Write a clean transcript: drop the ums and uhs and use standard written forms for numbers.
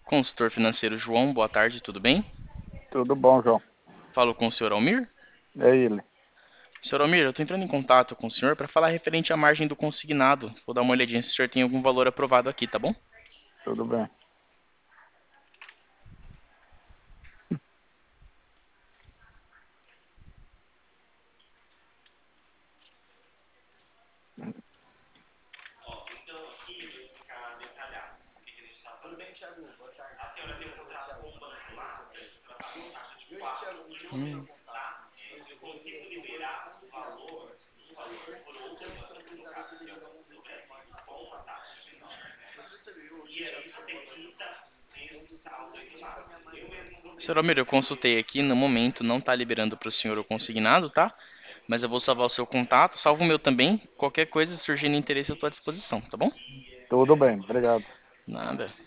Consultor financeiro João, boa tarde, tudo bem? Tudo bom, João? Falo com o senhor Almir. É ele. Senhor Almir, eu estou entrando em contato com o senhor para falar referente à margem do consignado. Vou dar uma olhadinha se o senhor tem algum valor aprovado aqui, tá bom? Tudo bem. Senhor Almir, eu consultei aqui, no momento não está liberando para o senhor o consignado, tá? Mas eu vou salvar o seu contato, salvo o meu também. Qualquer coisa surgindo interesse eu estou à disposição, tá bom? Tudo bem, obrigado. Nada.